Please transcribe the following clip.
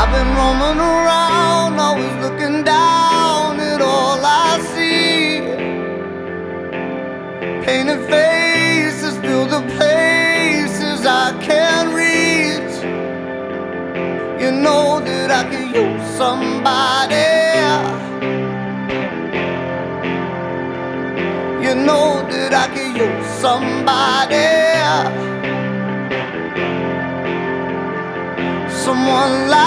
I've been roaming around, always looking down at all I see. Painted faces fill the places I can't reach. You know that I could use somebody. You know that I could use somebody. Someone like